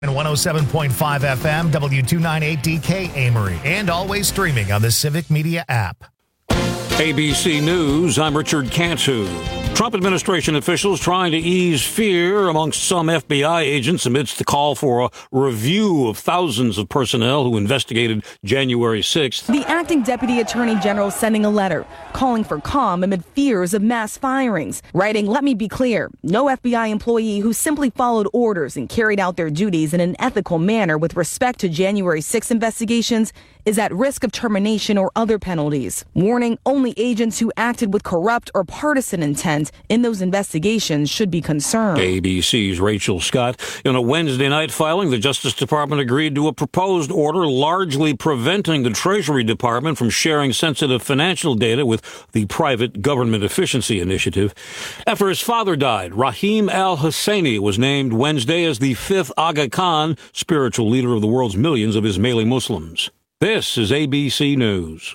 And 107.5 FM, W298DK Amory, and always streaming on the Civic Media app. ABC News, I'm Richard Cantu. Trump administration officials trying to ease fear amongst some FBI agents amidst the call for a review of thousands of personnel who investigated January 6th. The acting deputy attorney general sending a letter calling for calm amid fears of mass firings, writing, "Let me be clear, no FBI employee who simply followed orders and carried out their duties in an ethical manner with respect to January 6 investigations is at risk of termination or other penalties. Warning, only agents who acted with corrupt or partisan intent in those investigations should be concerned." ABC's Rachel Scott. In a Wednesday night filing, the Justice Department agreed to a proposed order largely preventing the Treasury Department from sharing sensitive financial data with the Private Government Efficiency Initiative. After his father died, Rahim al-Husseini was named Wednesday as the fifth Aga Khan, spiritual leader of the world's millions of Ismaili Muslims. This is ABC News.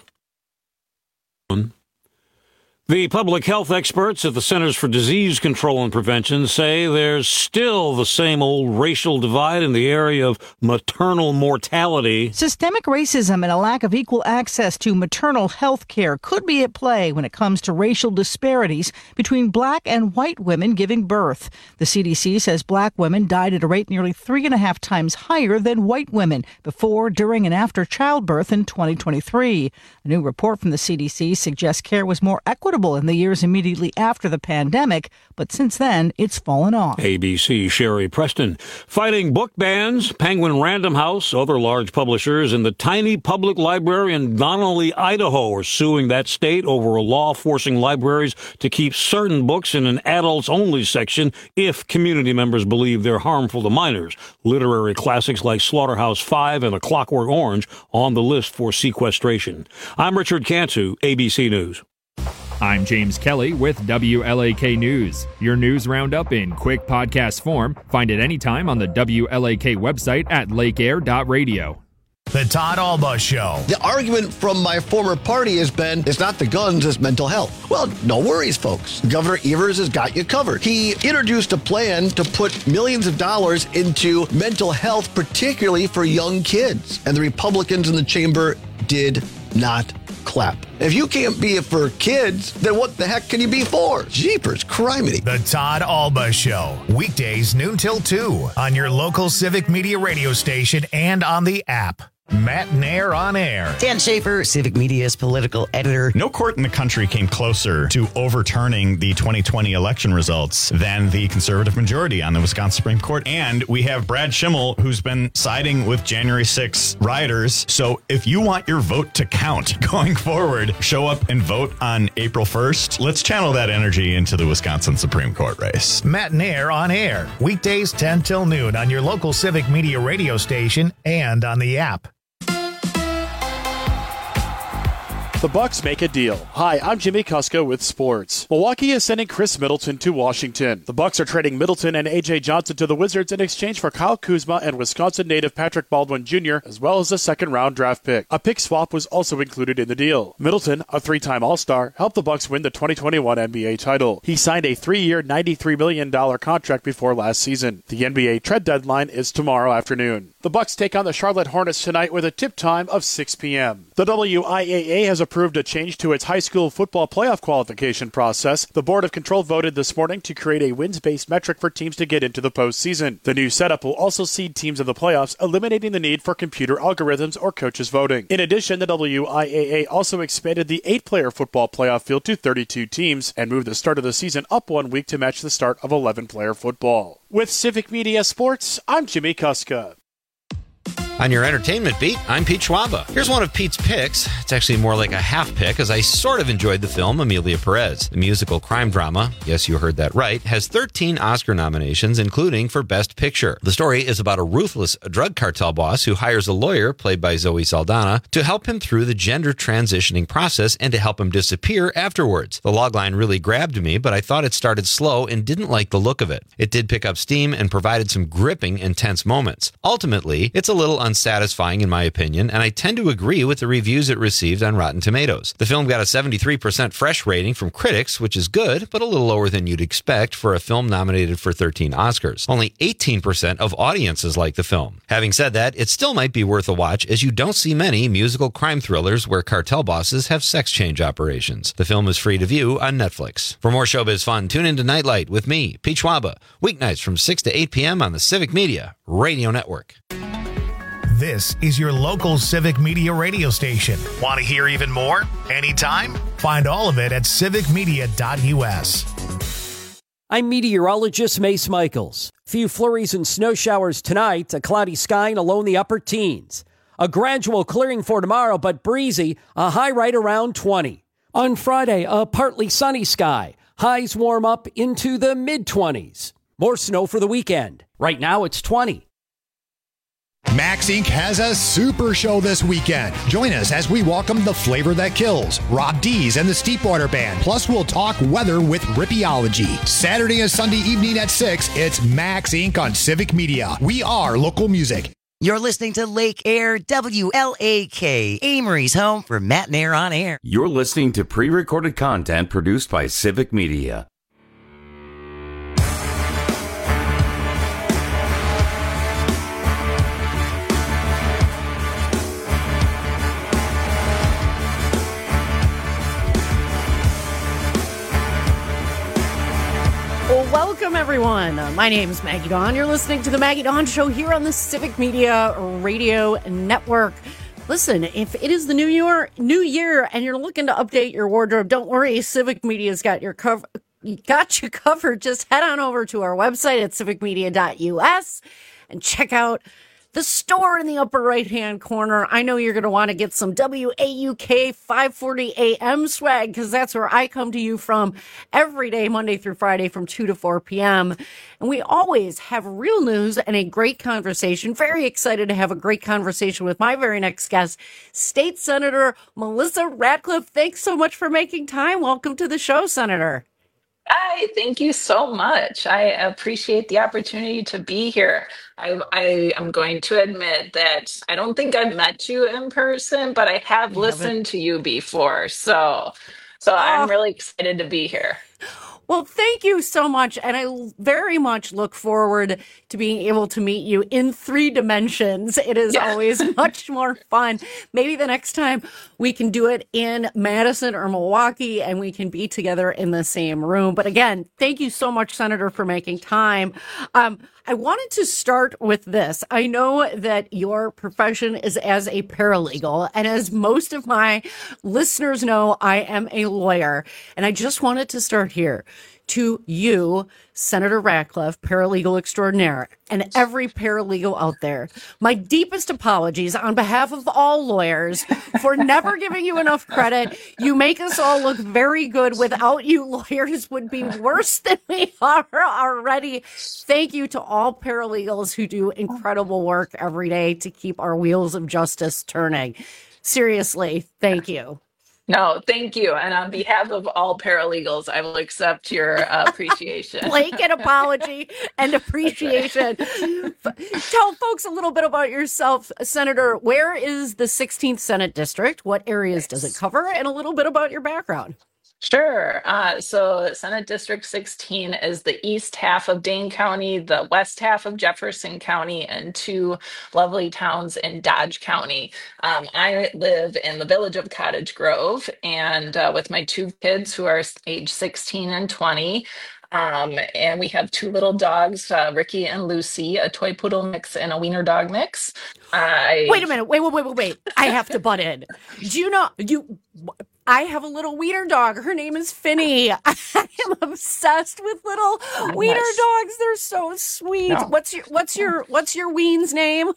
The public health experts at the Centers for Disease Control and Prevention say there's still the same old racial divide in the area of maternal mortality. Systemic racism and a lack of equal access to maternal health care could be at play when it comes to racial disparities between black and white women giving birth. The CDC says black women died at a rate nearly 3.5 times higher than white women before, during, and after childbirth in 2023. A new report from the CDC suggests care was more equitable in the years immediately after the pandemic, but since then, it's fallen off. ABC Sherry Preston. Fighting book bans, Penguin Random House, other large publishers, and the tiny public library in Donnelly, Idaho, are suing that state over a law forcing libraries to keep certain books in an adults-only section if community members believe they're harmful to minors. Literary classics like Slaughterhouse-Five and A Clockwork Orange on the list for sequestration. I'm Richard Cantu, ABC News. I'm James Kelly with WLAK News. Your news roundup in quick podcast form. Find it anytime on the WLAK website at lakeair.radio. The Todd Alba Show. The argument from my former party has been, it's not the guns, it's mental health. Well, no worries, folks. Governor Evers has got you covered. He introduced a plan to put millions of dollars into mental health, particularly for young kids. And the Republicans in the chamber did not clap. If you can't be it for kids, then what the heck can you be for? Jeepers, criminy. The Todd Alba Show. Weekdays noon till 2 on your local Civic Media radio station and on the app. Matt Nair on air. Dan Schaefer, Civic Media's political editor. No court in the country came closer to overturning the 2020 election results than the conservative majority on the Wisconsin Supreme Court. And we have Brad Schimmel, who's been siding with January 6 rioters. So if you want your vote to count going forward, show up and vote on April 1st. Let's channel that energy into the Wisconsin Supreme Court race. Matt Nair on air. Weekdays 10 till noon on your local Civic Media radio station and on the app. The Bucks make a deal. Hi, I'm Jimmy Kuska with sports. Milwaukee is sending Chris Middleton to Washington. The Bucks are trading Middleton and A.J. Johnson to the Wizards in exchange for Kyle Kuzma and Wisconsin native Patrick Baldwin Jr., as well as a second-round draft pick. A pick swap was also included in the deal. Middleton, a three-time All-Star, helped the Bucks win the 2021 NBA title. He signed a 3-year, $93 million contract before last season. The NBA trade deadline is tomorrow afternoon. The Bucks take on the Charlotte Hornets tonight with a tip time of 6 p.m. The WIAA has approved a change to its high school football playoff qualification process. The Board of Control voted this morning to create a wins-based metric for teams to get into the postseason. The new setup will also seed teams in the playoffs, eliminating the need for computer algorithms or coaches voting. In addition, the WIAA also expanded the 8-player football playoff field to 32 teams and moved the start of the season up 1 week to match the start of 11-player football. With Civic Media Sports, I'm Jimmy Kuska. On your entertainment beat, I'm Pete Schwaba. Here's one of Pete's picks. It's actually more like a half pick, as I sort of enjoyed the film Amelia Perez. The musical crime drama, yes, you heard that right, has 13 Oscar nominations, including for Best Picture. The story is about a ruthless drug cartel boss who hires a lawyer, played by Zoe Saldana, to help him through the gender transitioning process and to help him disappear afterwards. The logline really grabbed me, but I thought it started slow and didn't like the look of it. It did pick up steam and provided some gripping, intense moments. Ultimately, it's a little unsatisfying in my opinion, and I tend to agree with the reviews it received on Rotten Tomatoes. The film got a 73% fresh rating from critics, which is good, but a little lower than you'd expect for a film nominated for 13 Oscars. Only 18% of audiences like the film. Having said that, it still might be worth a watch, as you don't see many musical crime thrillers where cartel bosses have sex change operations. The film is free to view on Netflix. For more showbiz fun, tune into Nightlight with me, Pete Schwaba, weeknights from 6 to 8 p.m. on the Civic Media Radio Network. This is your local Civic Media radio station. Want to hear even more? Anytime? Find all of it at civicmedia.us. I'm meteorologist Mace Michaels. Few flurries and snow showers tonight, a cloudy sky and a low in the upper teens. A gradual clearing for tomorrow, but breezy, a high right around 20. On Friday, a partly sunny sky. Highs warm up into the mid-20s. More snow for the weekend. Right now, it's 20. Max Inc. has a super show this weekend. Join us as we welcome the flavor that kills, Rob Dees and the Steepwater Band. Plus, we'll talk weather with Rippeology. Saturday and Sunday evening at 6, it's Max Inc. on Civic Media. We are local music. You're listening to Lake Air WLAK, Amory's home for Matt and Air on Air. You're listening to pre-recorded content produced by Civic Media. Welcome, everyone. My name is Maggie Dawn. You're listening to The Maggie Dawn Show here on the Civic Media Radio Network. Listen, if it is the new year and you're looking to update your wardrobe, don't worry. Civic Media's got you covered. Just head on over to our website at civicmedia.us and check out the store in the upper right-hand corner. I know you're going to want to get some WAUK 540 AM swag, because that's where I come to you from every day, Monday through Friday from 2 to 4 p.m. And we always have real news and a great conversation. Very excited to have a great conversation with my very next guest, State Senator Melissa Ratcliffe. Thanks so much for making time. Welcome to the show, Senator. Hi, thank you so much. I appreciate the opportunity to be here. I am going to admit that I don't think I've met you in person, but I have listened to you before. So I'm really excited to be here. Well, thank you so much. And I very much look forward to being able to meet you in 3 dimensions. It is always much more fun. Maybe the next time we can do it in Madison or Milwaukee and we can be together in the same room. But again, thank you so much, Senator, for making time. I wanted to start with this. I know that your profession is as a paralegal, and as most of my listeners know, I am a lawyer. And I just wanted to start here. To you, Senator Ratcliffe, paralegal extraordinaire, and every paralegal out there, my deepest apologies on behalf of all lawyers for never giving you enough credit. You make us all look very good. Without you, lawyers would be worse than we are already. Thank you to all paralegals who do incredible work every day to keep our wheels of justice turning. Seriously, thank you. No, thank you. And on behalf of all paralegals, I will accept your appreciation. Blanket apology and appreciation. Tell folks a little bit about yourself, Senator. Where is the 16th Senate District? What areas does it cover? And a little bit about your background. Sure. So Senate District 16 is the east half of Dane County, the west half of Jefferson County, and 2 lovely towns in Dodge County. I live in the village of Cottage Grove, and with my 2 kids who are age 16 and 20. And we have 2 little dogs, Ricky and Lucy, a toy poodle mix and a wiener dog mix. Wait a minute. Wait. I have to butt in. Do you know I have a little wiener dog. Her name is Finny. I am obsessed with little wiener dogs. They're so sweet. No. What's your ween's name?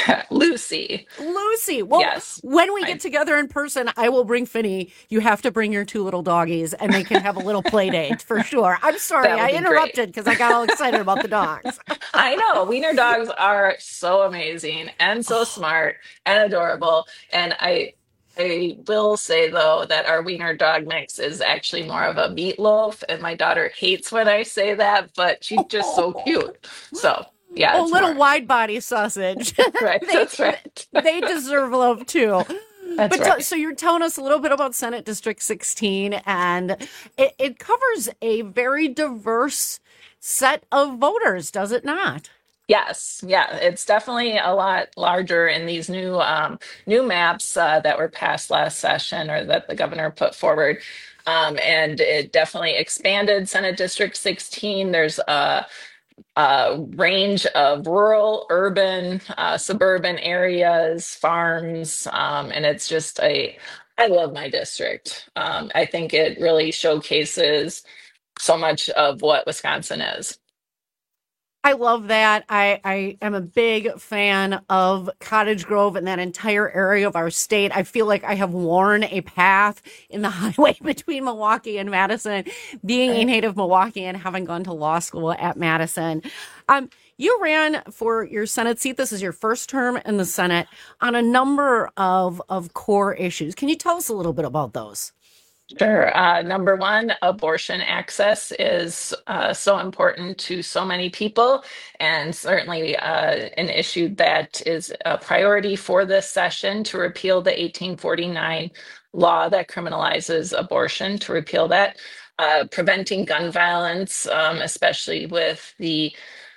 Lucy. Well, yes. When we get together in person, I will bring Finny. You have to bring your 2 little doggies, and they can have a little play date for sure. I'm sorry, I interrupted because I got all excited about the dogs. I know. Wiener dogs are so amazing and so smart and adorable. And I will say, though, that our wiener dog mix is actually more of a meatloaf, and my daughter hates when I say that, but she's just so cute. So Yeah, a little wide body sausage. Right, that's right. They deserve love too. That's right. So you're telling us a little bit about Senate District 16, and it covers a very diverse set of voters, does it not? Yes, yeah, it's definitely a lot larger in these new maps that were passed last session, or that the governor put forward, and it definitely expanded Senate District 16. There's a range of rural, urban, suburban areas, farms, and it's just I love my district. I think it really showcases so much of what Wisconsin is. I love that. I am a big fan of Cottage Grove and that entire area of our state. I feel like I have worn a path in the highway between Milwaukee and Madison, being a native Milwaukeean, having gone to law school at Madison. You ran for your Senate seat. This is your first term in the Senate on a number of core issues. Can you tell us a little bit about those? Sure. Number one, abortion access is so important to so many people, and certainly an issue that is a priority for this session, to repeal the 1849 law that criminalizes abortion, to repeal that. Preventing gun violence, especially with the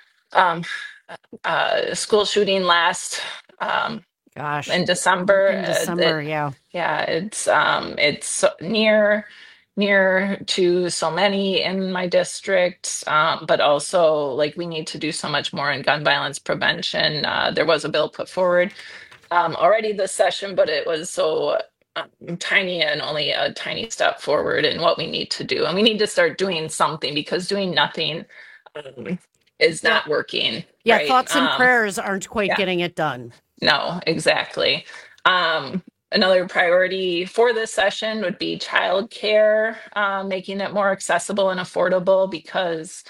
school shooting last in December. Yeah, it's near to so many in my district, but also, like, we need to do so much more in gun violence prevention. There was a bill put forward already this session, but it was so tiny, and only a tiny step forward in what we need to do. And we need to start doing something, because doing nothing is not working. Yeah, right? thoughts and prayers aren't quite getting it done. No, exactly. Another priority for this session would be childcare, making it more accessible and affordable, because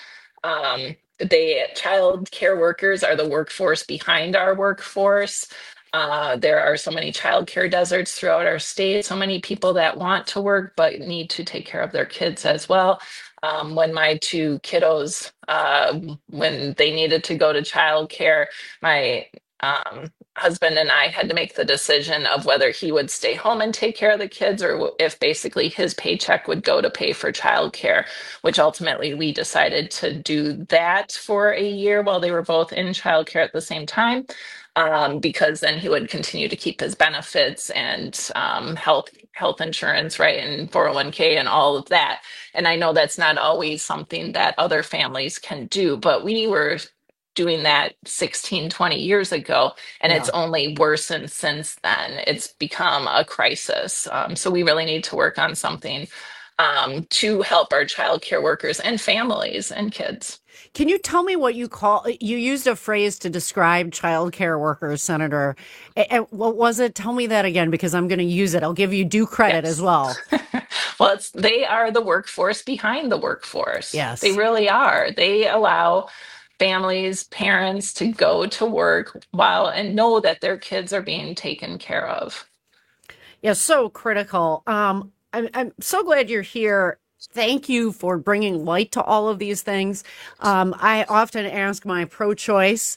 child care workers are the workforce behind our workforce. There are so many childcare deserts throughout our state, so many people that want to work but need to take care of their kids as well. When my two kiddos, when they needed to go to childcare, my husband and I had to make the decision of whether he would stay home and take care of the kids, or if basically his paycheck would go to pay for childcare, which ultimately we decided to do that for a year while they were both in childcare at the same time, because then he would continue to keep his benefits and health insurance, right, and 401k and all of that. And I know that's not always something that other families can do, but we were doing that 16, 20 years ago, and it's only worsened since then. It's become a crisis. So we really need to work on something to help our child care workers and families and kids. Can you tell me what you used a phrase to describe child care workers, Senator. And what was it? Tell me that again, because I'm going to use it. I'll give you due credit as well. Well, they are the workforce behind the workforce. Yes. They really are. They allow families, parents to go to work and know that their kids are being taken care of. Yeah, so critical. I'm so glad you're here. Thank you for bringing light to all of these things. I often ask my pro-choice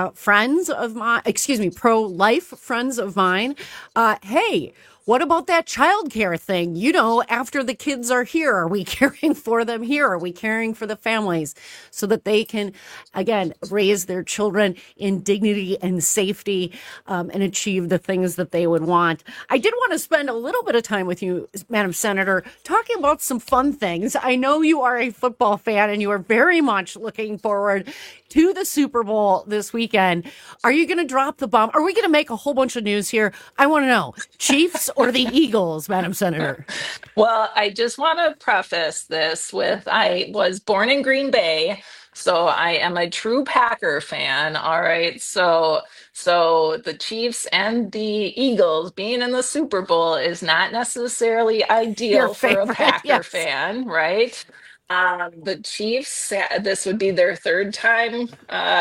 pro-life friends of mine, hey, what about that childcare thing? You know, after the kids are here, are we caring for them here? Are we caring for the families so that they can, again, raise their children in dignity and safety, and achieve the things that they would want? I did want to spend a little bit of time with you, Madam Senator, talking about some fun things. I know you are a football fan and you are very much looking forward to the Super Bowl this weekend. Are you going to drop the bomb? Are we going to make a whole bunch of news here? I want to know, Chiefs or the Eagles, Madam Senator? Well, I just want to preface this with, I was born in Green Bay, so I am a true Packer fan. All right. So the Chiefs and the Eagles being in the Super Bowl is not necessarily ideal for a Packer fan, right? The Chiefs, this would be their third time.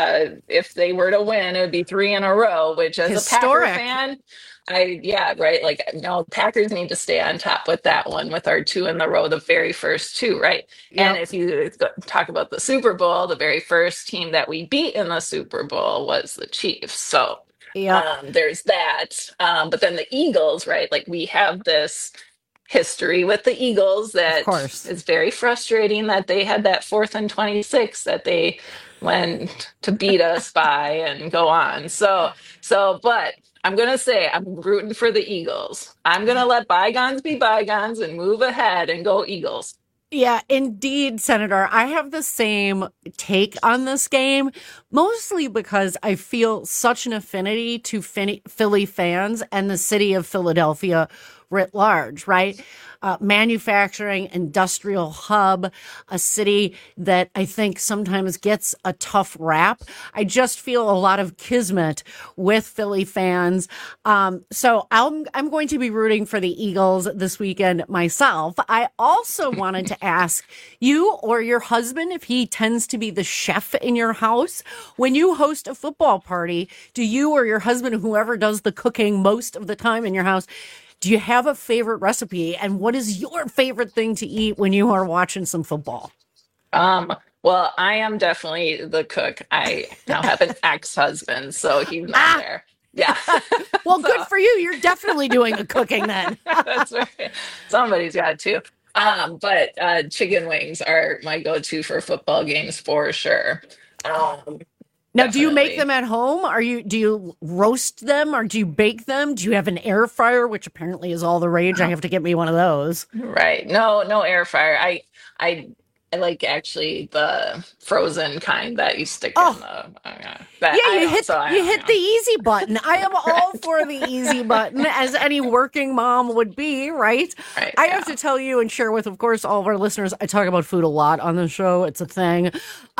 If they were to win, it would be 3 in a row, which as Historic. a Packer fan, right. Like, no, Packers need to stay on top with that one, with our 2 in a row, the very first 2, right? Yep. And if you talk about the Super Bowl, the very first team that we beat in the Super Bowl was the Chiefs. So there's that. But then the Eagles, right? Like, we have this history with the Eagles that is very frustrating that they had that 4th and 26 that they went to beat us by and go on. So, but I'm going to say I'm rooting for the Eagles. I'm going to let bygones be bygones and move ahead and go Eagles. Yeah, indeed, Senator. I have the same take on this game, mostly because I feel such an affinity to Philly fans and the city of Philadelphia writ large, right? Manufacturing, industrial hub, a city that I think sometimes gets a tough rap. I just feel a lot of kismet with Philly fans. So I'm going to be rooting for the Eagles this weekend myself. I also wanted to ask you or your husband, if he tends to be the chef in your house, when you host a football party, do you or your husband, whoever does the cooking most of the time in your house, do you have a favorite recipe? And what is your favorite thing to eat when you are watching some football? Well, I am definitely the cook. I now have an ex-husband, so he's not there. Yeah. Well, good for you. You're definitely doing the cooking then. That's right. Somebody's got to. But chicken wings are my go-to for football games for sure. Now, do you make them at home? Do you roast them or do you bake them? Do you have an air fryer, which apparently is all the rage? I have to get me one of those. Right. No air fryer. I like actually the frozen kind that you stick in the. You hit the easy button. I am all for the easy button, as any working mom would be, right? I have to tell you and share with, of course, all of our listeners, I talk about food a lot on the show. It's a thing.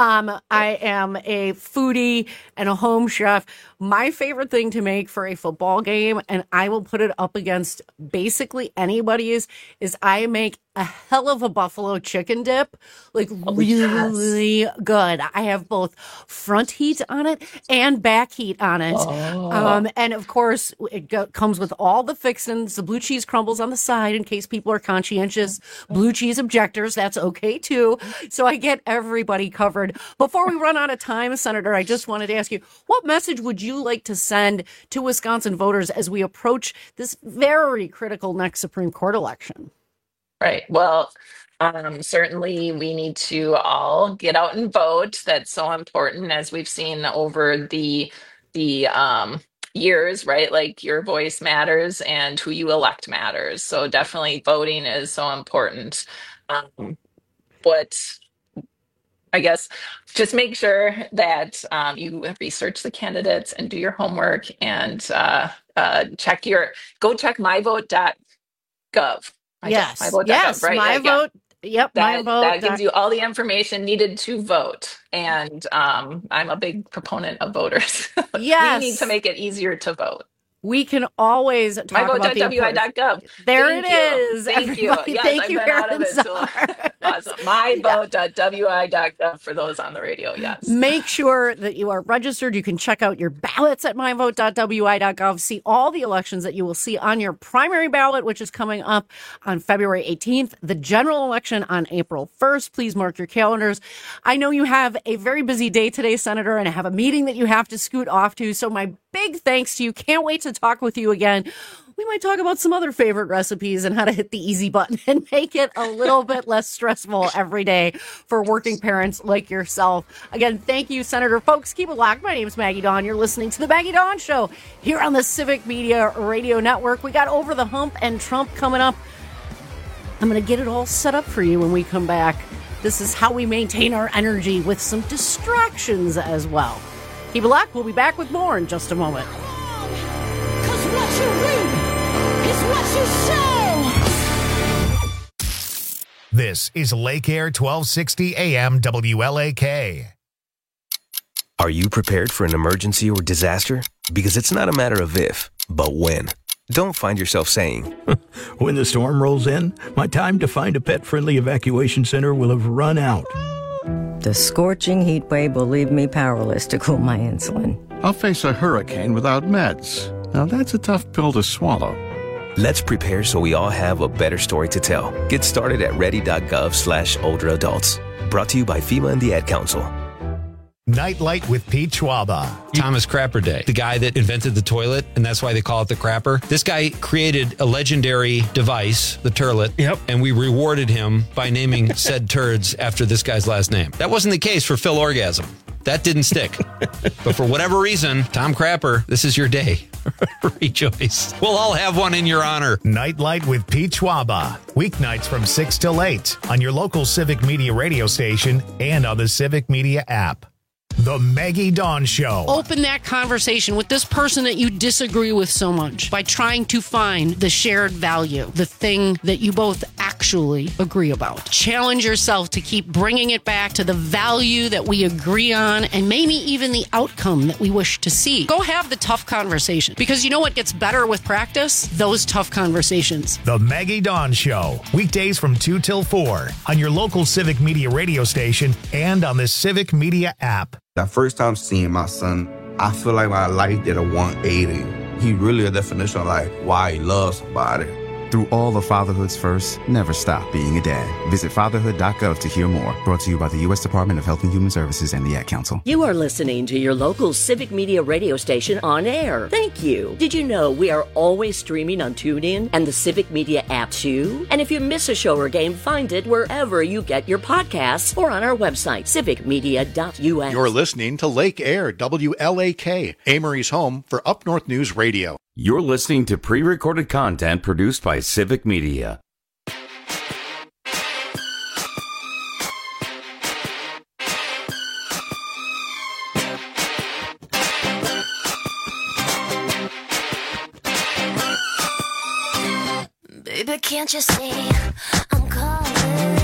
I am a foodie and a home chef. My favorite thing to make for a football game, and I will put it up against basically anybody's, is I make a hell of a buffalo chicken dip, like really good. I have both front heat on it and back heat on it. And of course, it comes with all the fixins, the blue cheese crumbles on the side in case people are conscientious blue cheese objectors. That's okay too. So I get everybody covered. Before we run out of time, Senator, I just wanted to ask you, what message would you like to send to Wisconsin voters as we approach this very critical next Supreme Court election? Right. Well, certainly we need to all get out and vote. That's so important, as we've seen over the years, right? Like, your voice matters and who you elect matters. So definitely voting is so important. I guess just make sure that you research the candidates and do your homework and check myvote.gov. Yes. MyVote.gov, right? My vote. Yep. That gives you all the information needed to vote. And I'm a big proponent of voters. Yes. We need to make it easier to vote. We can always talk about the myvote.wi.gov. There it is. Thank you. Yes, thank you, Aaron Czar. Awesome. myvote.wi.gov for those on the radio. Yes. Make sure that you are registered. You can check out your ballots at myvote.wi.gov. See all the elections that you will see on your primary ballot, which is coming up on February 18th. The general election on April 1st. Please mark your calendars. I know you have a very busy day today, Senator, and have a meeting that you have to scoot off to. So my big thanks to you. Can't wait to talk with you again. We might talk about some other favorite recipes and how to hit the easy button and make it a little bit less stressful every day for working parents like yourself. Again, thank you, Senator. Folks, keep it locked. My name is Maggie Dawn. You're listening to The Maggie Dawn Show here on the Civic Media Radio Network. We got Over the Hump and Trump coming up. I'm going to get it all set up for you when we come back. This is how we maintain our energy with some distractions as well. Keep it locked. We'll be back with more in just a moment. Because what you reap is what you sow. This is Lake Air 1260 AM WLAK. Are you prepared for an emergency or disaster? Because it's not a matter of if, but when. Don't find yourself saying, when the storm rolls in, my time to find a pet-friendly evacuation center will have run out. The scorching heat wave will leave me powerless to cool my insulin. I'll face a hurricane without meds. Now that's a tough pill to swallow. let's prepare so we all have a better story to tell. Get started at ready.gov/older adults. Brought to you by FEMA and the Ad Council. Nightlight with Pete Schwaba. Thomas Crapper Day, the guy that invented the toilet, and that's why they call it the crapper. This guy created a legendary device, the turlet, and we rewarded him by naming said turds after this guy's last name. That wasn't the case for Phil Orgasm. That didn't stick. But for whatever reason, Tom Crapper, this is your day. Rejoice. We'll all have one in your honor. Nightlight with Pete Schwaba. Weeknights from 6 till 8 on your local Civic Media radio station and on the Civic Media app. The Maggie Dawn Show. Open that conversation with this person that you disagree with so much by trying to find the shared value, the thing that you both actually agree about. Challenge yourself to keep bringing it back to the value that we agree on and maybe even the outcome that we wish to see. Go have the tough conversation, because you know what gets better with practice? Those tough conversations. The Maggie Dawn Show. Weekdays from 2 till 4 on your local Civic Media radio station and on the Civic Media app. The first time seeing my son, I feel like my life did a 180. He really a definition of like why he loves somebody. Through all of fatherhood's first, never stop being a dad. Visit fatherhood.gov to hear more. Brought to you by the U.S. Department of Health and Human Services and the Ad Council. You are listening to your local Civic Media radio station on air. Thank you. Did you know we are always streaming on TuneIn and the Civic Media app too? And if you miss a show or game, find it wherever you get your podcasts or on our website, civicmedia.us. You're listening to Lake Air, WLAK, Amory's home for Up North News Radio. You're listening to pre-recorded content produced by Civic Media. Baby, can't you see I'm calling?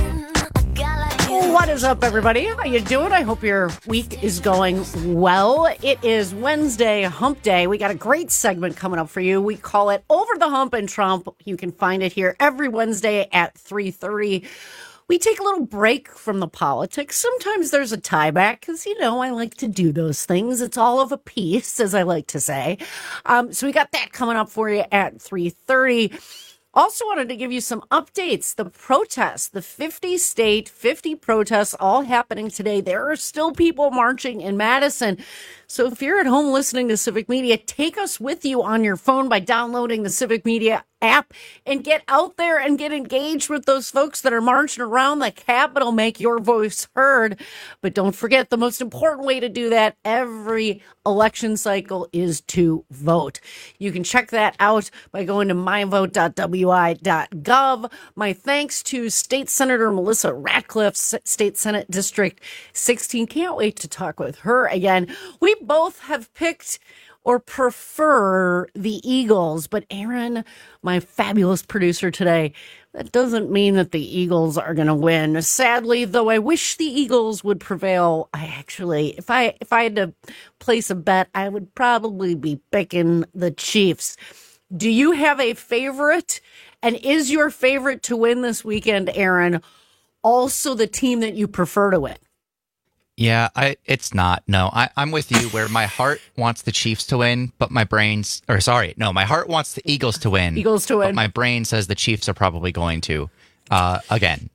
What is up, everybody? How you doing? I hope your week is going well. It is Wednesday, Hump Day. We got a great segment coming up for you. We call it Over the Hump and Trump. You can find it here every Wednesday at 3:30. We take a little break from the politics. Sometimes there's a tie back because, you know, I like to do those things. It's all of a piece, as I like to say. So we got that coming up for you at 3:30. Also wanted to give you some updates. The protests, the 50 protests all happening today. There are still people marching in Madison. So if you're at home listening to Civic Media, take us with you on your phone by downloading the Civic Media app and get out there and get engaged with those folks that are marching around the Capitol. Make your voice heard. But don't forget, the most important way to do that every election cycle is to vote. You can check that out by going to myvote.wi.gov. My thanks to State Senator Melissa Ratcliffe, State Senate District 16. Can't wait to talk with her again. We both have picked or prefer the Eagles, but Aaron, my fabulous producer today, that doesn't mean that the Eagles are going to win. Sadly, though I wish the Eagles would prevail, I actually, if I had to place a bet, I would probably be picking the Chiefs. Do you have a favorite? And is your favorite to win this weekend, Aaron, also the team that you prefer to win? Yeah, it's not. No, I'm with you where my heart wants the Chiefs to win, but my my heart wants the Eagles to win. But my brain says the Chiefs are probably going to, again.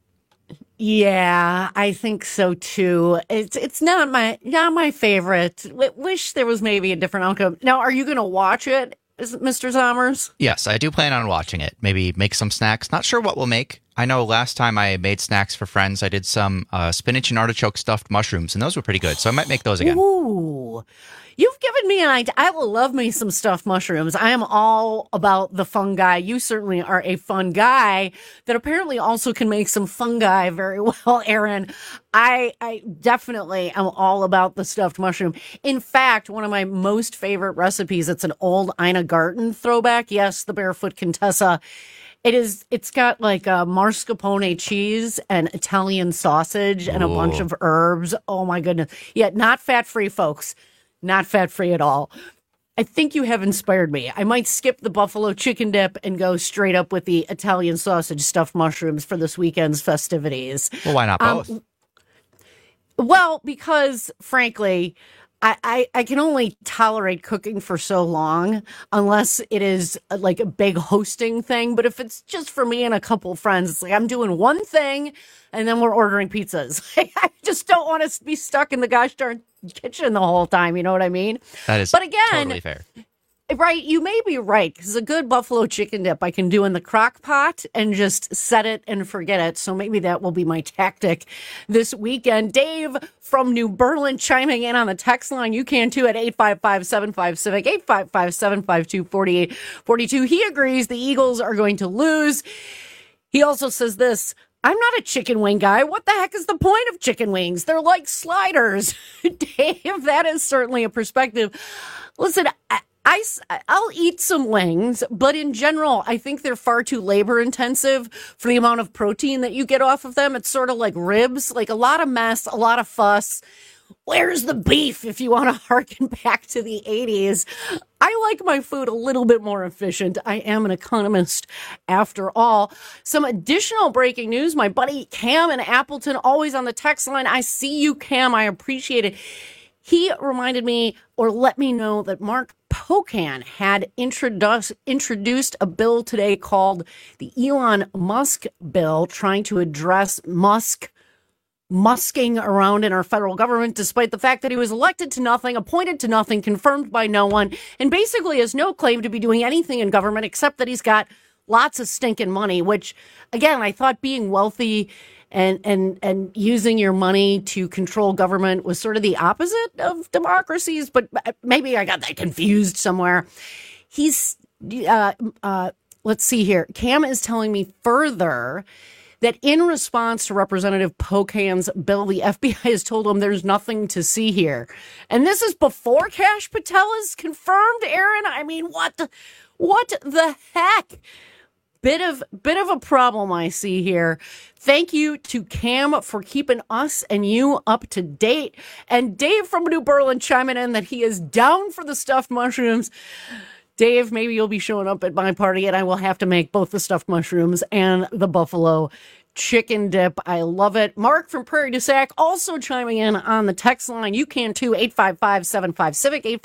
Yeah, I think so too. It's not my favorite. Wish there was maybe a different outcome. Now, are you going to watch it, Mr. Zommers? Yes, I do plan on watching it. Maybe make some snacks. Not sure what we'll make. I know last time I made snacks for friends, I did some spinach and artichoke stuffed mushrooms, and those were pretty good. So I might make those again. Ooh, you've given me an idea. I will love me some stuffed mushrooms. I am all about the fungi. You certainly are a fun guy that apparently also can make some fungi very well, Aaron. I definitely am all about the stuffed mushroom. In fact, one of my most favorite recipes, it's an old Ina Garten throwback. Yes, the Barefoot Contessa. It's got like a mascarpone cheese and Italian sausage and a bunch of herbs. Oh my goodness. Yeah, not fat-free, folks. Not fat-free at all. I think you have inspired me. I might skip the buffalo chicken dip and go straight up with the Italian sausage stuffed mushrooms for this weekend's festivities. Well, why not both? Well, because frankly, I can only tolerate cooking for so long unless it is like a big hosting thing. But if it's just for me and a couple of friends, it's like I'm doing one thing and then we're ordering pizzas. I just don't want to be stuck in the gosh darn kitchen the whole time. You know what I mean? That is totally fair. Right, you may be right, because a good buffalo chicken dip I can do in the crock pot and just set it and forget it. So maybe that will be my tactic this weekend. Dave from New Berlin chiming in on the text line. You can too at 855-75-CIVIC, 855-752-4842. He agrees the Eagles are going to lose. He also says this: I'm not a chicken wing guy. What the heck is the point of chicken wings? They're like sliders. Dave, that is certainly a perspective. Listen, I'll eat some wings, but in general, I think they're far too labor intensive for the amount of protein that you get off of them. It's sort of like ribs, like a lot of mess, a lot of fuss. Where's the beef if you want to harken back to the 80s? I like my food a little bit more efficient. I am an economist after all. Some additional breaking news. My buddy Cam in Appleton, always on the text line. I see you, Cam. I appreciate it. He reminded me or let me know that Mark Pocan had introduced a bill today called the Elon Musk bill, trying to address musking around in our federal government, despite the fact that he was elected to nothing, appointed to nothing, confirmed by no one, and basically has no claim to be doing anything in government except that he's got lots of stinking money, which, again, I thought being wealthy and using your money to control government was sort of the opposite of democracies, but maybe I got that confused somewhere. Let's see here. Cam is telling me further that in response to Representative Pocan's bill, the FBI has told him there's nothing to see here. And this is before Kash Patel is confirmed, Aaron. I mean, what the heck? Bit of a problem I see here. Thank you to Cam for keeping us and you up to date. And Dave from New Berlin chiming in that he is down for the stuffed mushrooms. Dave, maybe you'll be showing up at my party and I will have to make both the stuffed mushrooms and the buffalo chicken dip. I love it. Mark from Prairie du Sac also chiming in on the text line. You can too, 855-75-CIVIC,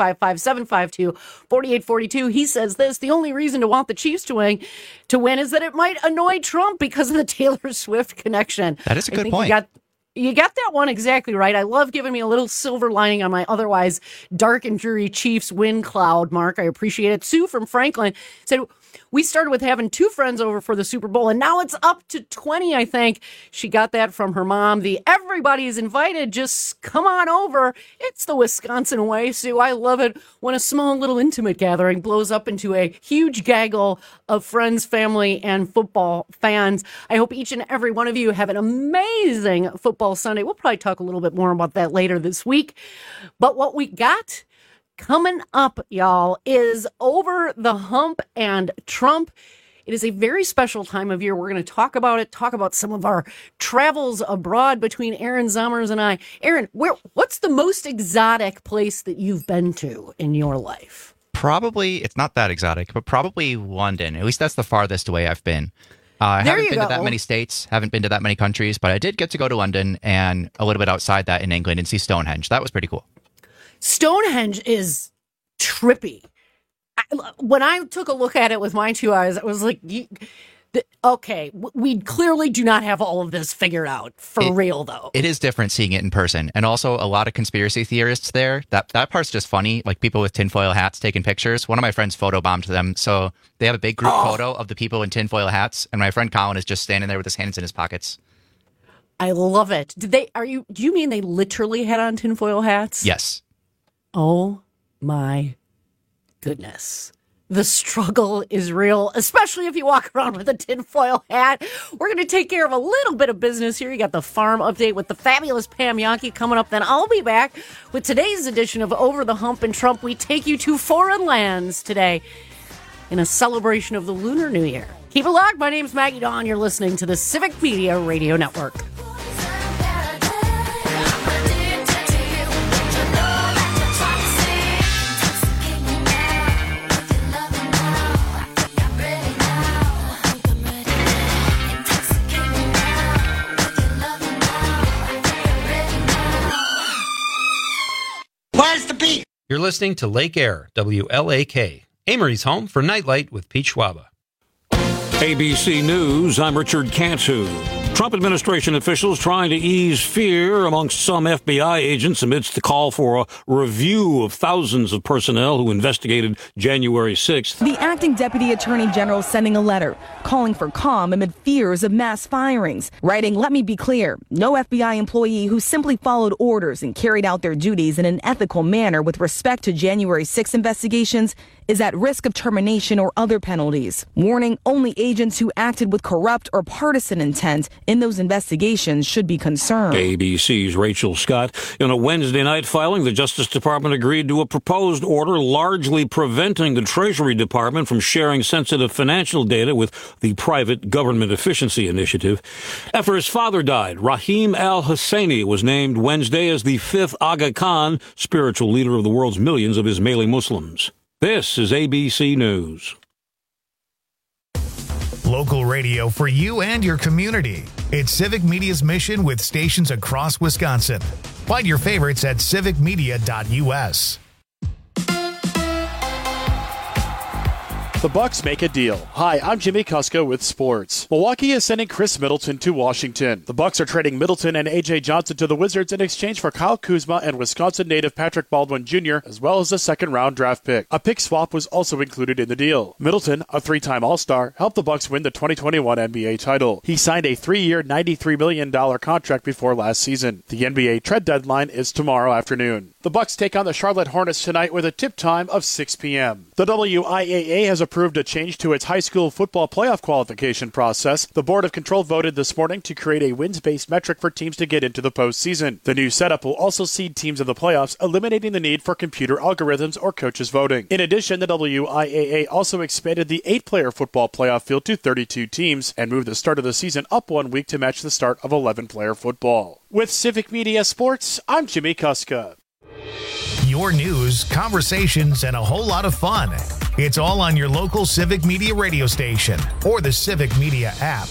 855-752-4842. He says this: the only reason to want the Chiefs to win is that it might annoy Trump because of the Taylor Swift connection. That is a good point. You got that one exactly right. I love giving me a little silver lining on my otherwise dark and dreary Chiefs win cloud, Mark. I appreciate it. Sue from Franklin said, we started with having 2 friends over for the Super Bowl, and now it's up to 20, I think. She got that from her mom. The everybody is invited. Just come on over. It's the Wisconsin way, Sue. I love it when a small little intimate gathering blows up into a huge gaggle of friends, family, and football fans. I hope each and every one of you have an amazing football Sunday. We'll probably talk a little bit more about that later this week. But what we got coming up, y'all, is Over the Hump and Trump. It is a very special time of year. We're going to talk about some of our travels abroad between Aaron Zommers and I. Aaron, what's the most exotic place that you've been to in your life? Probably, it's not that exotic, but probably London. At least that's the farthest away I've been. I haven't been to that many states, haven't been to that many countries, but I did get to go to London and a little bit outside that in England and see Stonehenge. That was pretty cool. Stonehenge is trippy. When I took a look at it with my 2 eyes, I was like, okay, we clearly do not have all of this figured out for real, though. It is different seeing it in person. And also a lot of conspiracy theorists there. That part's just funny, like people with tinfoil hats taking pictures. One of my friends photobombed them. So they have a big group photo of the people in tinfoil hats. And my friend Colin is just standing there with his hands in his pockets. I love it. Do you mean they literally had on tinfoil hats? Yes. Oh my goodness. The struggle is real, especially if you walk around with a tinfoil hat. We're going to take care of a little bit of business here. You got the farm update with the fabulous Pam Yankee coming up. Then I'll be back with today's edition of Over the Hump and Trump. We take you to foreign lands today in a celebration of the Lunar New Year. Keep it locked. My name's Maggie Dawn. You're listening to the Civic Media Radio Network. listening to Lake Air, WLAK, Amory's home for Nightlight with Pete Schwaba. ABC News, I'm Richard Cantu. Trump administration officials trying to ease fear amongst some FBI agents amidst the call for a review of thousands of personnel who investigated January 6th. The acting deputy attorney general sending a letter calling for calm amid fears of mass firings, writing, "Let me be clear, no FBI employee who simply followed orders and carried out their duties in an ethical manner with respect to January 6 investigations is at risk of termination or other penalties. Warning, only agents who acted with corrupt or partisan intent in those investigations should be concerned." ABC's Rachel Scott. In a Wednesday night filing, the Justice Department agreed to a proposed order largely preventing the Treasury Department from sharing sensitive financial data with the Private Government Efficiency Initiative. After his father died, Rahim al-Husseini was named Wednesday as the 5th Aga Khan, spiritual leader of the world's millions of Ismaili Muslims. This is ABC News. Local radio for you and your community. It's Civic Media's mission with stations across Wisconsin. Find your favorites at civicmedia.us. The Bucks make a deal. Hi, I'm Jimmy Kusko with sports. Milwaukee is sending Chris Middleton to Washington. The Bucks are trading Middleton and A.J. Johnson to the Wizards in exchange for Kyle Kuzma and Wisconsin native Patrick Baldwin Jr., as well as a second-round draft pick. A pick swap was also included in the deal. Middleton, a three-time All-Star, helped the Bucks win the 2021 NBA title. He signed a 3-year, $93 million contract before last season. The NBA trade deadline is tomorrow afternoon. The Bucks take on the Charlotte Hornets tonight with a tip time of 6 p.m. The WIAA has approved a change to its high school football playoff qualification process. The Board of Control voted this morning to create a wins-based metric for teams to get into the postseason. The new setup will also seed teams in the playoffs, eliminating the need for computer algorithms or coaches voting. In addition, the WIAA also expanded the 8-player football playoff field to 32 teams and moved the start of the season up 1 week to match the start of 11-player football. With Civic Media Sports, I'm Jimmy Kuska. Your news, conversations, and a whole lot of fun. It's all on your local Civic Media radio station or the Civic Media app.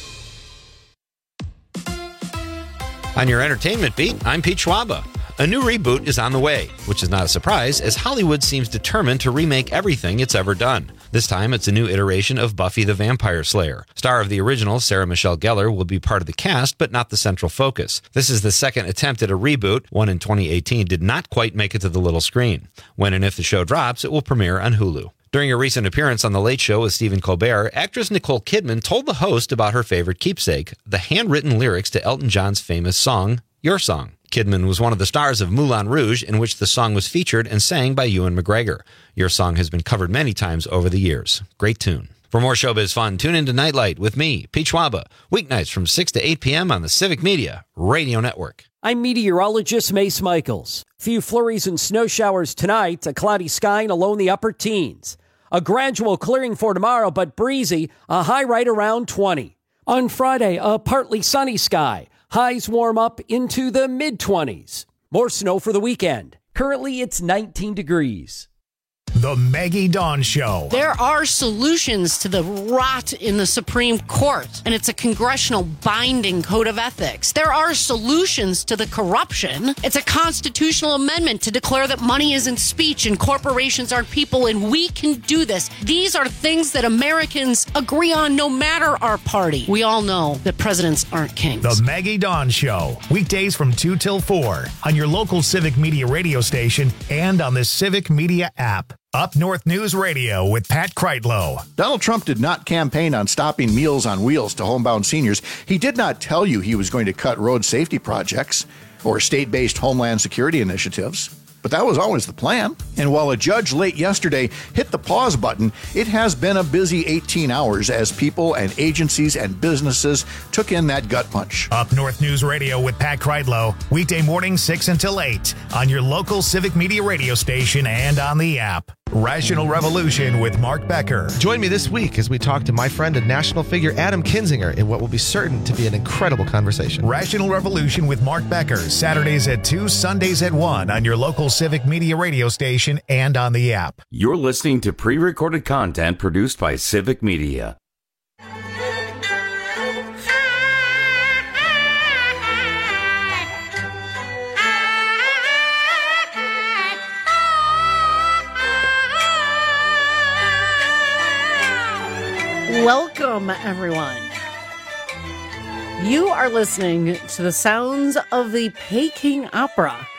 On your entertainment beat, I'm Pete Schwaba. A new reboot is on the way, which is not a surprise, as Hollywood seems determined to remake everything it's ever done. This time, it's a new iteration of Buffy the Vampire Slayer. Star of the original, Sarah Michelle Gellar, will be part of the cast, but not the central focus. This is the second attempt at a reboot. One in 2018 did not quite make it to the little screen. When and if the show drops, it will premiere on Hulu. During a recent appearance on The Late Show with Stephen Colbert, actress Nicole Kidman told the host about her favorite keepsake, the handwritten lyrics to Elton John's famous song, Your Song. Kidman was one of the stars of Moulin Rouge, in which the song was featured and sang by Ewan McGregor. Your Song has been covered many times over the years. Great tune. For more showbiz fun, tune into Nightlight with me, Pete Schwaba, weeknights from 6 to 8 p.m. on the Civic Media Radio Network. I'm meteorologist Mace Michaels. Few flurries and snow showers tonight, a cloudy sky and a low in the upper teens. A gradual clearing for tomorrow, but breezy, a high right around 20. On Friday, a partly sunny sky. Highs warm up into the mid-20s. More snow for the weekend. Currently, it's 19 degrees. The Maggie Dawn Show. There are solutions to the rot in the Supreme Court, and it's a congressional binding code of ethics. There are solutions to the corruption. It's a constitutional amendment to declare that money isn't speech and corporations aren't people, and we can do this. These are things that Americans agree on no matter our party. We all know that presidents aren't kings. The Maggie Dawn Show. Weekdays from 2 till 4 on your local Civic Media radio station and on the Civic Media app. Up North News Radio with Pat Kreitlow. Donald Trump did not campaign on stopping Meals on Wheels to homebound seniors. He did not tell you he was going to cut road safety projects or state-based homeland security initiatives. But that was always the plan. And while a judge late yesterday hit the pause button, it has been a busy 18 hours as people and agencies and businesses took in that gut punch. Up North News Radio with Pat Kreitlow, weekday morning 6 until 8 on your local Civic Media radio station and on the app. Rational Revolution with Mark Becker. Join me this week as we talk to my friend and national figure Adam Kinzinger in what will be certain to be an incredible conversation. Rational Revolution with Mark Becker, Saturdays at 2, Sundays at 1 on your local Civic Media radio station and on the app. You're listening to pre-recorded content produced by Civic Media. Welcome, everyone. You are listening to the sounds of the Peking Opera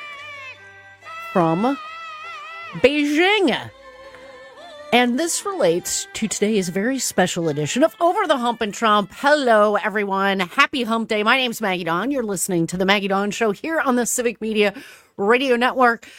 from Beijing. And this relates to today's very special edition of Over the Hump and Trump. Hello, everyone. Happy Hump Day. My name's Maggie Dawn. You're listening to The Maggie Dawn Show here on the Civic Media Radio Network.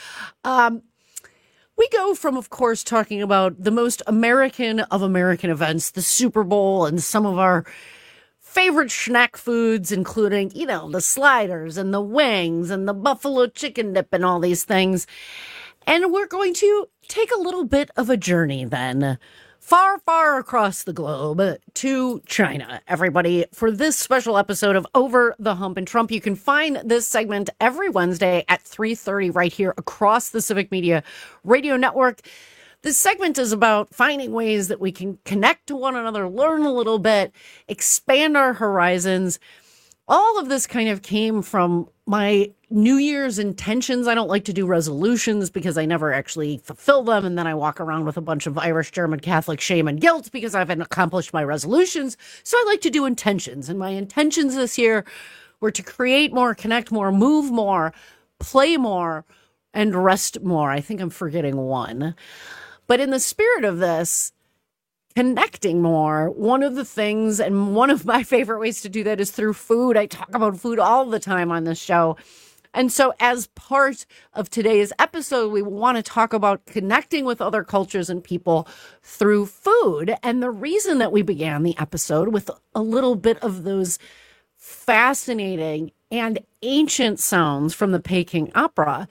We go from, of course, talking about the most American of American events, the Super Bowl, and some of our favorite snack foods, including, the sliders and the wings and the buffalo chicken dip and all these things. And we're going to take a little bit of a journey then, far, far across the globe to China, everybody, for this special episode of Over the Hump and Trump. You can find this segment every Wednesday at 3:30 right here across the Civic Media Radio Network. This segment is about finding ways that we can connect to one another, learn a little bit, expand our horizons. All of this kind of came from my New Year's intentions. I don't like to do resolutions because I never actually fulfill them. And then I walk around with a bunch of Irish, German, Catholic shame and guilt because I haven't accomplished my resolutions. So I like to do intentions. And my intentions this year were to create more, connect more, move more, play more, and rest more. I think I'm forgetting one. But in the spirit of this, connecting more, one of the things, and one of my favorite ways to do that is through food. I talk about food all the time on this show. And so as part of today's episode, we want to talk about connecting with other cultures and people through food. And the reason that we began the episode with a little bit of those fascinating and ancient sounds from the Peking Opera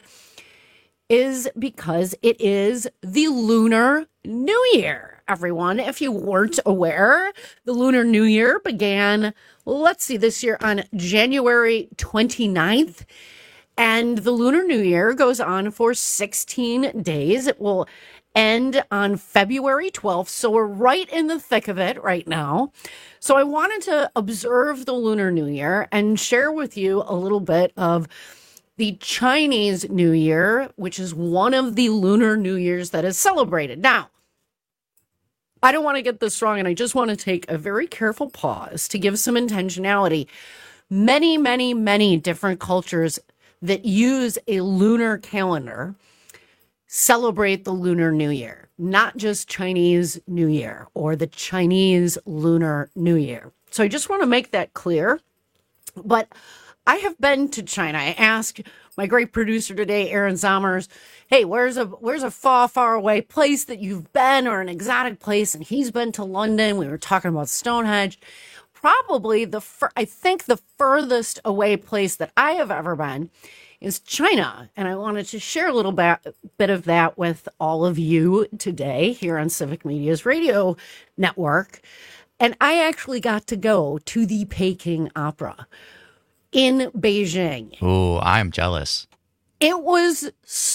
is because it is the Lunar New Year. Everyone, if you weren't aware, the Lunar New Year began, this year on January 29th. And the Lunar New Year goes on for 16 days. It will end on February 12th. So we're right in the thick of it right now. So I wanted to observe the Lunar New Year and share with you a little bit of the Chinese New Year, which is one of the Lunar New Years that is celebrated. Now, I don't want to get this wrong, and I just want to take a very careful pause to give some intentionality. Many, many, many different cultures that use a lunar calendar celebrate the Lunar New Year, not just Chinese New Year or the Chinese Lunar New Year. So I just want to make that clear. But I have been to China. I asked my great producer today, Aaron Zommers, hey, where's a far away place that you've been, or an exotic place? And he's been to London. We were talking about Stonehenge. Probably I think the furthest away place that I have ever been is China. And I wanted to share a little bit of that with all of you today here on Civic Media's radio network. And I actually got to go to the Peking Opera in Beijing. Oh, I'm jealous. It was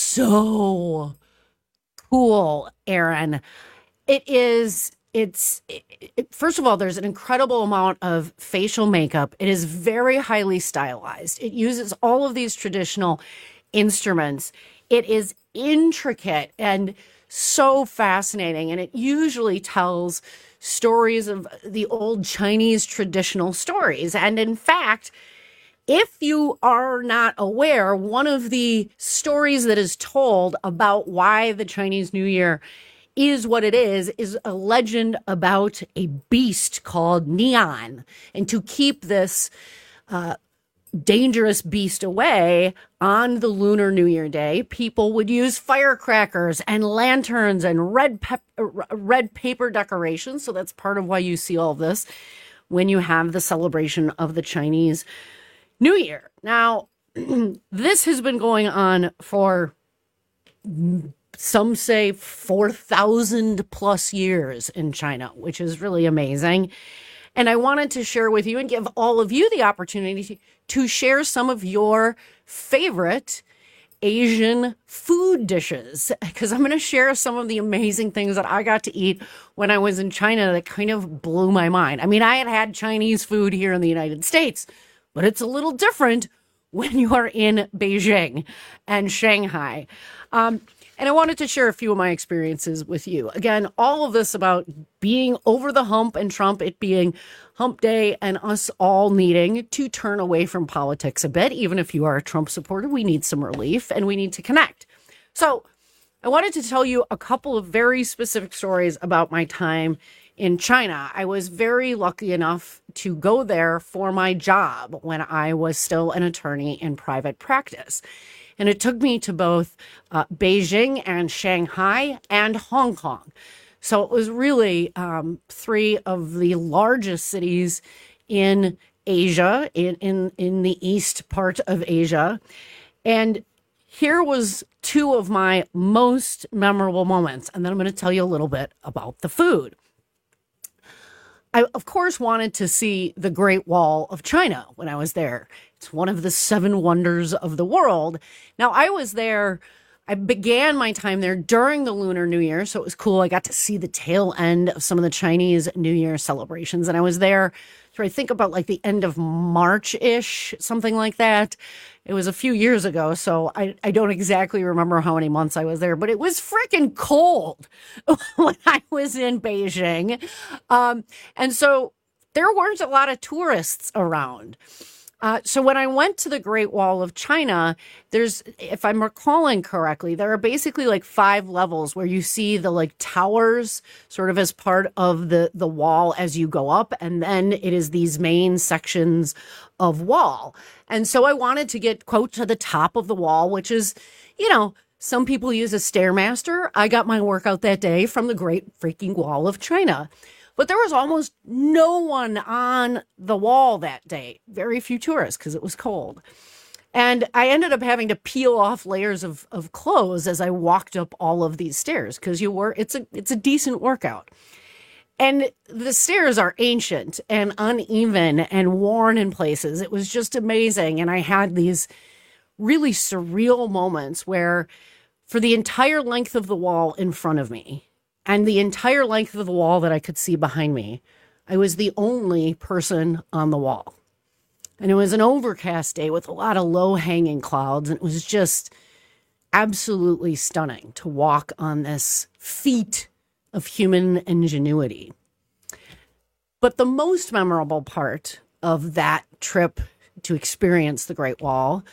so cool, Aaron. First of all, there's an incredible amount of facial makeup. It is very highly stylized. It uses all of these traditional instruments. It is intricate and so fascinating. And it usually tells stories of the old Chinese traditional stories. And in fact, if you are not aware, one of the stories that is told about why the Chinese New Year is what it is a legend about a beast called Nian. And to keep this dangerous beast away on the Lunar New Year day, people would use firecrackers and lanterns and red paper decorations. So that's part of why you see all of this when you have the celebration of the Chinese New Year. Now, this has been going on for, some say, 4,000 plus years in China, which is really amazing. And I wanted to share with you and give all of you the opportunity to share some of your favorite Asian food dishes, because I'm going to share some of the amazing things that I got to eat when I was in China that kind of blew my mind. I mean, I had Chinese food here in the United States, but it's a little different when you are in Beijing and Shanghai. And I wanted to share a few of my experiences with you. Again, all of this about being over the hump and Trump, it being hump day, and us all needing to turn away from politics a bit. Even if you are a Trump supporter, we need some relief and we need to connect. So I wanted to tell you a couple of very specific stories about my time in China. I was very lucky enough to go there for my job when I was still an attorney in private practice. And it took me to both Beijing and Shanghai and Hong Kong. So it was really three of the largest cities in Asia, in the east part of Asia. And here was two of my most memorable moments. And then I'm going to tell you a little bit about the food. I, of course, wanted to see the Great Wall of China when I was there. It's one of the 7 wonders of the world. Now, I was there, I began my time there during the Lunar New Year, so it was cool. I got to see the tail end of some of the Chinese New Year celebrations, and I was there, so I think about like the end of March-ish, something like that. It was a few years ago, so I don't exactly remember how many months I was there, but it was freaking cold when I was in Beijing. And so there weren't a lot of tourists around. So when I went to the Great Wall of China, there's, if I'm recalling correctly, there are basically like 5 levels where you see the like towers sort of as part of the wall as you go up. And then it is these main sections of wall. And so I wanted to get, quote, to the top of the wall, which is, you know, some people use a Stairmaster. I got my workout that day from the Great freaking Wall of China. But there was almost no one on the wall that day. Very few tourists because it was cold. And I ended up having to peel off layers of clothes as I walked up all of these stairs because it's a decent workout. And the stairs are ancient and uneven and worn in places. It was just amazing. And I had these really surreal moments where for the entire length of the wall in front of me, and the entire length of the wall that I could see behind me, I was the only person on the wall. And it was an overcast day with a lot of low-hanging clouds, and it was just absolutely stunning to walk on this feat of human ingenuity. But the most memorable part of that trip to experience the Great Wall,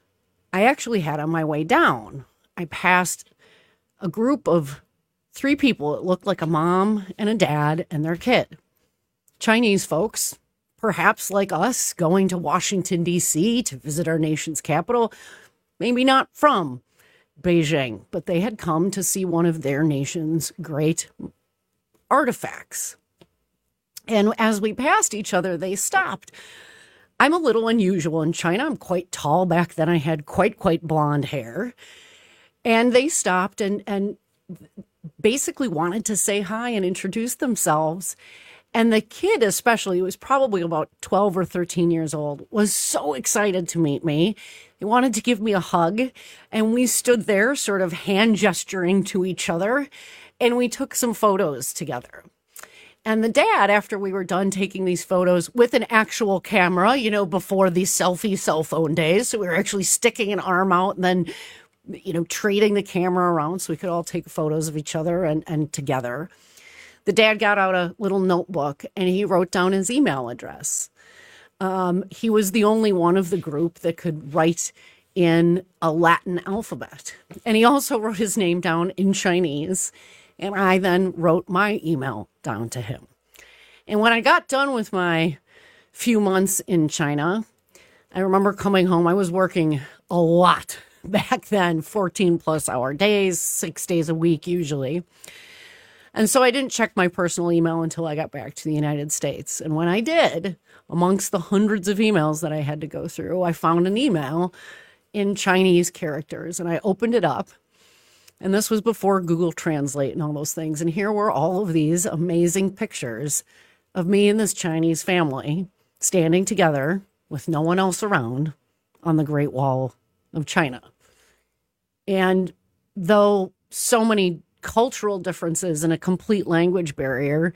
I actually had on my way down. I passed a group of 3 people. It looked like a mom and a dad and their kid. Chinese folks, perhaps like us, going to Washington, D.C. to visit our nation's capital. Maybe not from Beijing, but they had come to see one of their nation's great artifacts. And as we passed each other, they stopped. I'm a little unusual in China. I'm quite tall. Back then I had quite blonde hair. And they stopped and basically wanted to say hi and introduce themselves. And the kid especially, who was probably about 12 or 13 years old, was so excited to meet me. He wanted to give me a hug. And we stood there sort of hand gesturing to each other. And we took some photos together. And the dad, after we were done taking these photos with an actual camera, you know, before these selfie cell phone days, so we were actually sticking an arm out and then, you know, trading the camera around so we could all take photos of each other and together. The dad got out a little notebook and he wrote down his email address. He was the only one of the group that could write in a Latin alphabet. And he also wrote his name down in Chinese. And I then wrote my email down to him. And when I got done with my few months in China, I remember coming home. I was working a lot back then, 14 plus hour days, 6 days a week usually. And so I didn't check my personal email until I got back to the United States. And when I did, amongst the hundreds of emails that I had to go through, I found an email in Chinese characters and I opened it up. And this was before Google Translate and all those things. And here were all of these amazing pictures of me and this Chinese family standing together with no one else around on the Great Wall of China. And though so many cultural differences and a complete language barrier,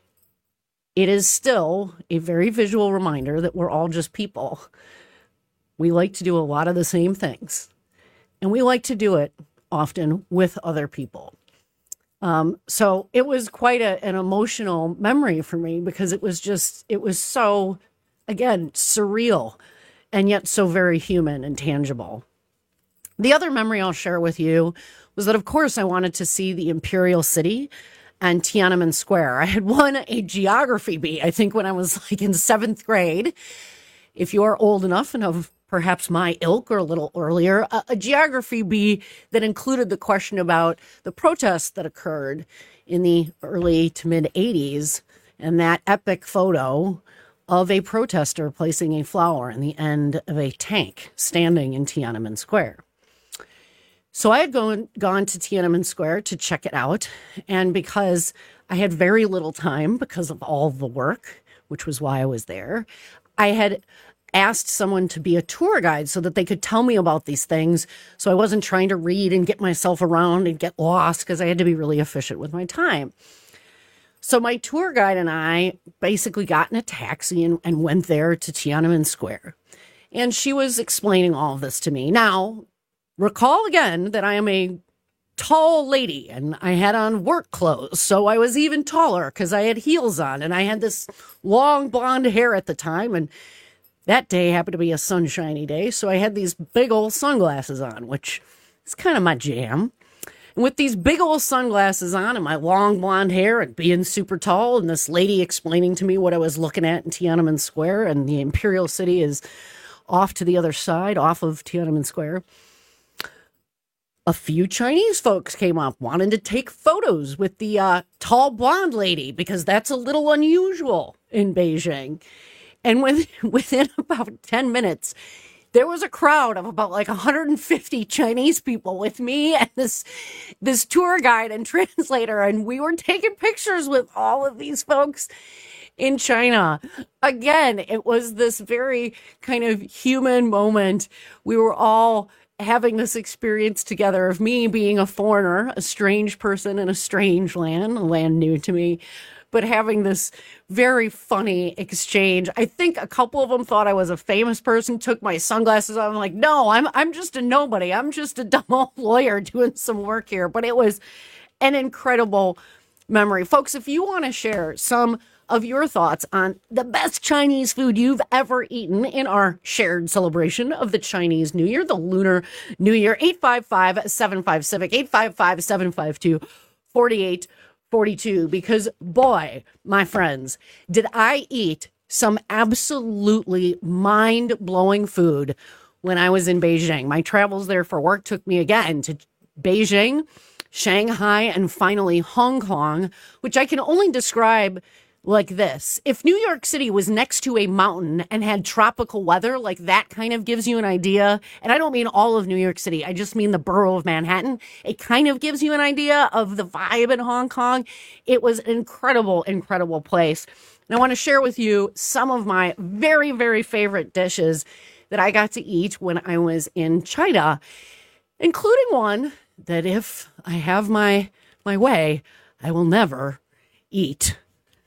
it is still a very visual reminder that we're all just people. We like to do a lot of the same things. And we like to do it often with other people. So it was quite an emotional memory for me because it was so, again, surreal and yet so very human and tangible. The other memory I'll share with you was that, of course, I wanted to see the Imperial City and Tiananmen Square. I had won a geography bee, I think, when I was like in 7th grade. If you're old enough and of perhaps my ilk or a little earlier, a geography bee that included the question about the protests that occurred in the early to mid 80s and that epic photo of a protester placing a flower in the end of a tank standing in Tiananmen Square. So I had gone to Tiananmen Square to check it out. And because I had very little time because of all the work, which was why I was there, I had asked someone to be a tour guide so that they could tell me about these things. So I wasn't trying to read and get myself around and get lost because I had to be really efficient with my time. So my tour guide and I basically got in a taxi and went there to Tiananmen Square. And she was explaining all of this to me. Now, recall again that I am a tall lady and I had on work clothes. So I was even taller because I had heels on and I had this long blonde hair at the time. And that day happened to be a sunshiny day. So I had these big old sunglasses on, which is kind of my jam. And with these big old sunglasses on and my long blonde hair and being super tall and this lady explaining to me what I was looking at in Tiananmen Square, and the Imperial City is off to the other side, off of Tiananmen Square, a few Chinese folks came up wanting to take photos with the tall blonde lady because that's a little unusual in Beijing. And within about 10 minutes, there was a crowd of about like 150 Chinese people with me and this tour guide and translator. And we were taking pictures with all of these folks in China. Again, it was this very kind of human moment. We were all having this experience together of me being a foreigner, a strange person in a strange land, a land new to me, but having this very funny exchange. I think a couple of them thought I was a famous person, took my sunglasses off. I'm like, no, I'm just a nobody. I'm just a dumb old lawyer doing some work here. But it was an incredible memory. Folks, if you want to share some of your thoughts on the best Chinese food you've ever eaten in our shared celebration of the Chinese New Year, the Lunar New Year, 855-75-CIVIC, 855-752-4842. Because boy, my friends, did I eat some absolutely mind-blowing food when I was in Beijing. My travels there for work took me again to Beijing, Shanghai, and finally Hong Kong, which I can only describe like this. If New York City was next to a mountain and had tropical weather, like that kind of gives you an idea. And I don't mean all of New York City. I just mean the borough of Manhattan. It kind of gives you an idea of the vibe in Hong Kong. It was an incredible, incredible place. And I want to share with you some of my very, very favorite dishes that I got to eat when I was in China, including one that if I have my way, I will never eat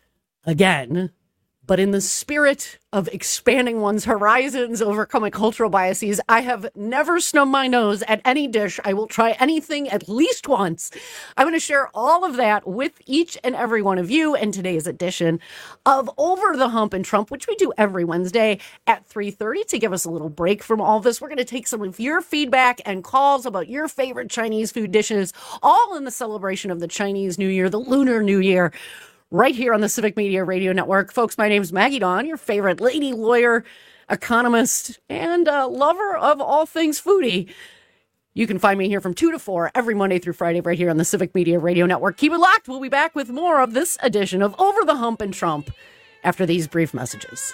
again. But in the spirit of expanding one's horizons, overcoming cultural biases, I have never snubbed my nose at any dish. I will try anything at least once. I'm going to share all of that with each and every one of you in today's edition of Over the Hump and Trump, which we do every Wednesday at 3:30 to give us a little break from all this. We're going to take some of your feedback and calls about your favorite Chinese food dishes, all in the celebration of the Chinese New Year, the Lunar New Year, right here on the Civic Media Radio Network. Folks, my name is Maggie Dawn, your favorite lady lawyer, economist, and lover of all things foodie. You can find me here from 2 to 4 every Monday through Friday right here on the Civic Media Radio Network. Keep it locked. We'll be back with more of this edition of Over the Hump and Trump after these brief messages.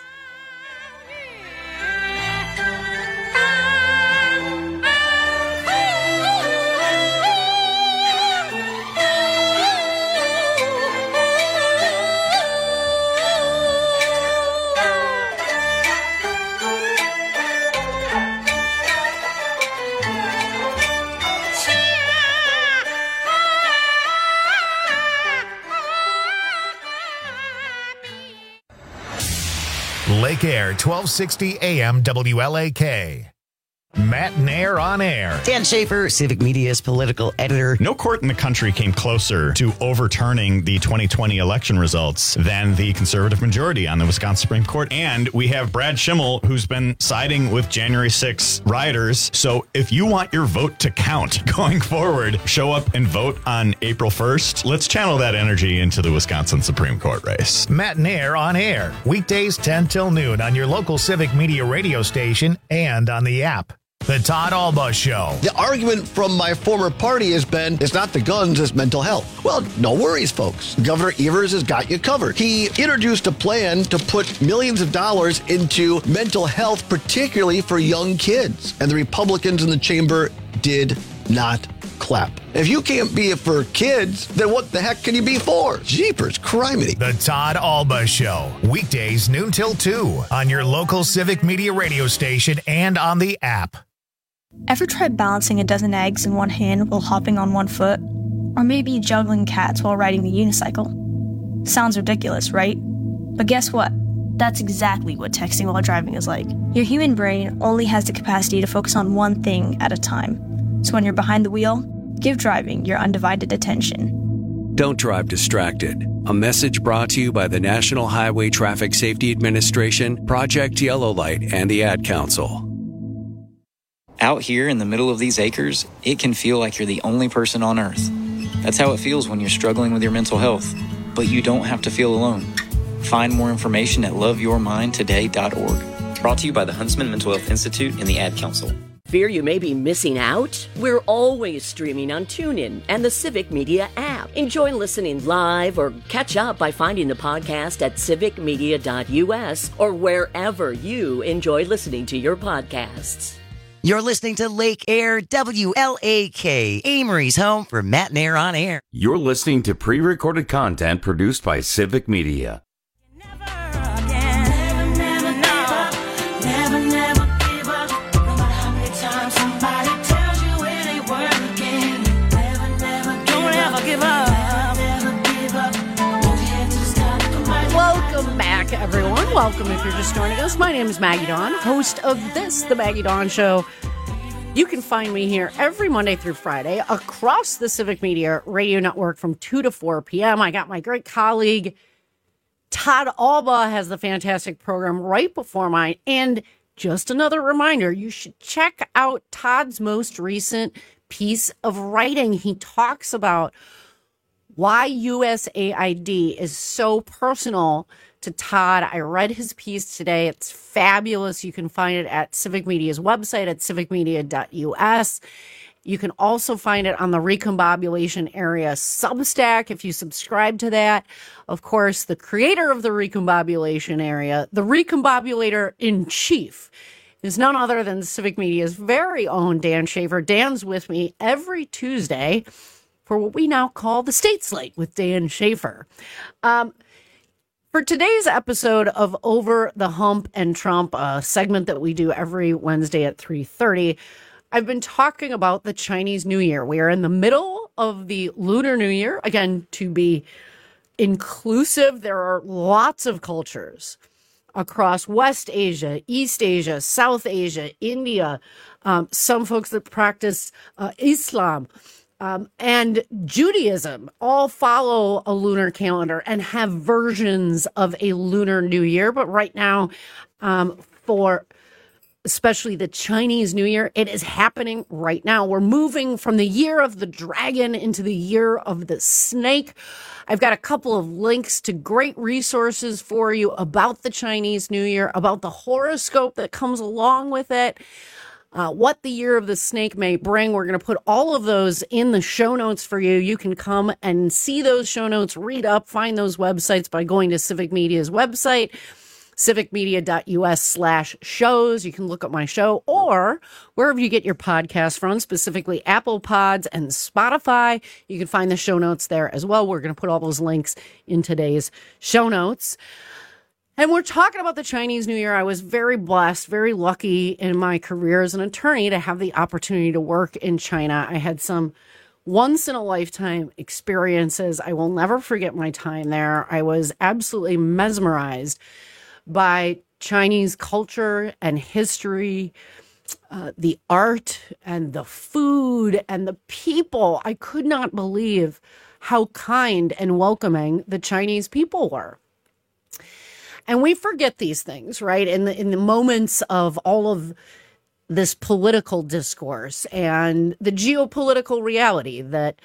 Lake Air, 1260 AM WLAK. Matt Nair on Air. Dan Schaefer, Civic Media's political editor. No court in the country came closer to overturning the 2020 election results than the conservative majority on the Wisconsin Supreme Court. And we have Brad Schimmel, who's been siding with January 6 rioters. So if you want your vote to count going forward, show up and vote on April 1st. Let's channel that energy into the Wisconsin Supreme Court race. Matt Nair on Air. Weekdays 10 till noon on your local Civic Media radio station and on the app. The Todd Alba Show. The argument from my former party has been, it's not the guns, it's mental health. Well, no worries, folks. Governor Evers has got you covered. He introduced a plan to put millions of dollars into mental health, particularly for young kids. And the Republicans in the chamber did not clap. If you can't be it for kids, then what the heck can you be for? Jeepers, criminy. The Todd Alba Show. Weekdays noon till 2 on your local Civic Media radio station and on the app. Ever tried balancing a dozen eggs in one hand while hopping on one foot? Or maybe juggling cats while riding the unicycle? Sounds ridiculous, right? But guess what? That's exactly what texting while driving is like. Your human brain only has the capacity to focus on one thing at a time. So when you're behind the wheel, give driving your undivided attention. Don't drive distracted. A message brought to you by the National Highway Traffic Safety Administration, Project Yellow Light, and the Ad Council. Out here in the middle of these acres, it can feel like you're the only person on Earth. That's how it feels when you're struggling with your mental health. But you don't have to feel alone. Find more information at loveyourmindtoday.org. Brought to you by the Huntsman Mental Health Institute and the Ad Council. Fear you may be missing out? We're always streaming on TuneIn and the Civic Media app. Enjoy listening live or catch up by finding the podcast at civicmedia.us or wherever you enjoy listening to your podcasts. You're listening to Lake Air WLAK, Amory's home for Matt Nair on Air. You're listening to pre-recorded content produced by Civic Media. Welcome back, everyone. Welcome if you're just joining us. My name is Maggie Dawn, host of this, The Maggie Dawn Show. You can find me here every Monday through Friday across the Civic Media Radio Network from 2 to 4 p.m. I got my great colleague, Todd Alba, has the fantastic program right before mine. And just another reminder, you should check out Todd's most recent piece of writing. He talks about why USAID is so personal to Todd. I read his piece today. It's fabulous. You can find it at Civic Media's website at civicmedia.us. You can also find it on the Recombobulation Area Substack if you subscribe to that. Of course, the creator of the Recombobulation Area, the Recombobulator in Chief, is none other than Civic Media's very own Dan Schaefer. Dan's with me every Tuesday for what we now call the State Slate with Dan Schaefer. For today's episode of Over the Hump and Trump, a segment that we do every Wednesday at 3:30, I've been talking about the Chinese New Year. We are in the middle of the Lunar New Year. Again, to be inclusive, there are lots of cultures across West Asia, East Asia, South Asia, India, some folks that practice Islam, and Judaism all follow a lunar calendar and have versions of a Lunar New Year. But right now, for especially the Chinese New Year, it is happening right now. We're moving from the year of the dragon into the year of the snake. I've got a couple of links to great resources for you about the Chinese New Year, about the horoscope that comes along with it, what the year of the snake may bring. We're going to put all of those in the show notes for you. You can come and see those show notes, read up, find those websites by going to Civic Media's website, civicmedia.us/shows. You can look up my show or wherever you get your podcasts from, specifically Apple Pods and Spotify. You can find the show notes there as well. We're going to put all those links in today's show notes. And we're talking about the Chinese New Year. I was very blessed, very lucky in my career as an attorney to have the opportunity to work in China. I had some once-in-a-lifetime experiences. I will never forget my time there. I was absolutely mesmerized by Chinese culture and history, the art and the food and the people. I could not believe how kind and welcoming the Chinese people were. And we forget these things, right? In the moments of all of this political discourse and the geopolitical reality that,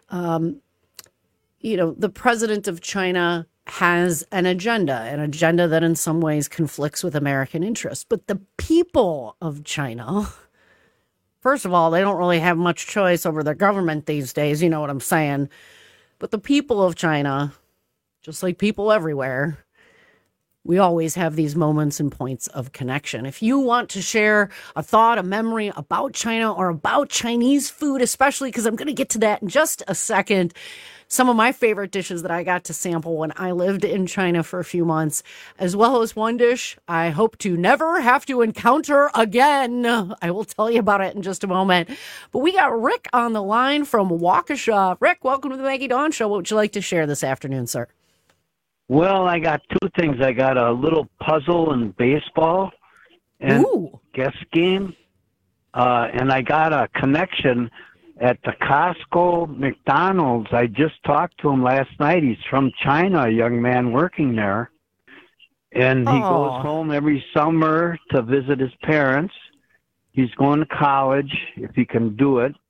the president of China has an agenda that in some ways conflicts with American interests. But the people of China, first of all, they don't really have much choice over their government these days. You know what I'm saying? But the people of China, just like people everywhere, we always have these moments and points of connection. If you want to share a thought, a memory about China or about Chinese food, especially because I'm going to get to that in just a second, some of my favorite dishes that I got to sample when I lived in China for a few months, as well as one dish I hope to never have to encounter again. I will tell you about it in just a moment. But we got Rick on the line from Waukesha. Rick, welcome to the Maggie Dawn Show. What would you like to share this afternoon, sir? Well, I got two things. I got a little puzzle and baseball and guess game. And I got a connection at the Costco McDonald's. I just talked to him last night. He's from China, a young man working there. And he goes home every summer to visit his parents. He's going to college if he can do it.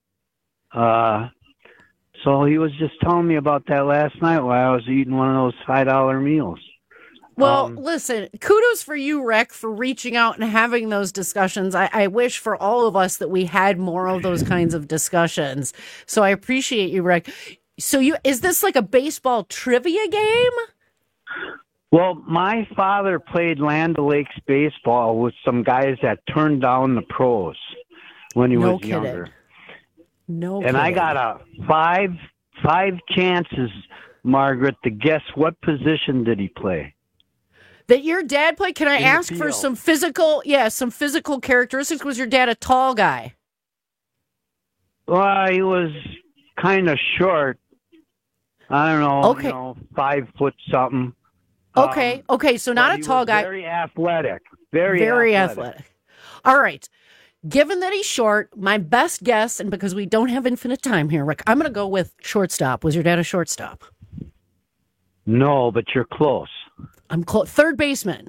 So he was just telling me about that last night while I was eating one of those $5 meals. Well, listen, kudos for you, Rick, for reaching out and having those discussions. I wish for all of us that we had more of those kinds of discussions. So I appreciate you, Rick. So is this like a baseball trivia game? Well, my father played Land O'Lakes baseball with some guys that turned down the pros when he was younger. And I got a five chances, Margaret, to guess what position did he play. That your dad played? Can I ask for some physical characteristics? Was your dad a tall guy? Well, he was kind of short. I don't know, 5 foot something. Okay, so not a tall guy. Very athletic. Very athletic. All right. Given that he's short, my best guess, and because we don't have infinite time here, Rick, I'm going to go with shortstop. Was your dad a shortstop? No, but you're close. I'm close. Third baseman?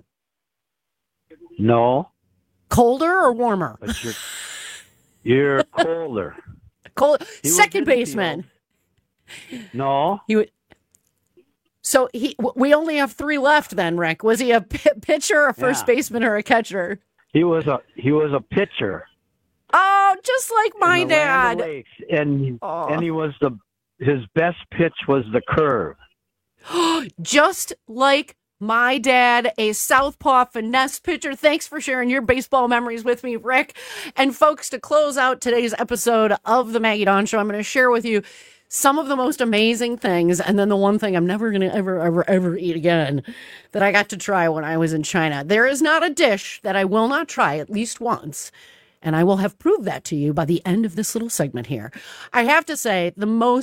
No. Colder or warmer? But you're colder. Second baseman? No. So we only have 3 left then, Rick. Was he a pitcher, a first baseman, or a catcher? He was a pitcher. Oh, just like my dad. And he was his best pitch was the curve. Just like my dad, a southpaw finesse pitcher. Thanks for sharing your baseball memories with me, Rick. And folks, to close out today's episode of the Maggie Dawn Show, I'm going to share with you some of the most amazing things, and then the one thing I'm never going to ever eat again that I got to try when I was in China. There is not a dish that I will not try at least once, and I will have proved that to you by the end of this little segment here. I have to say,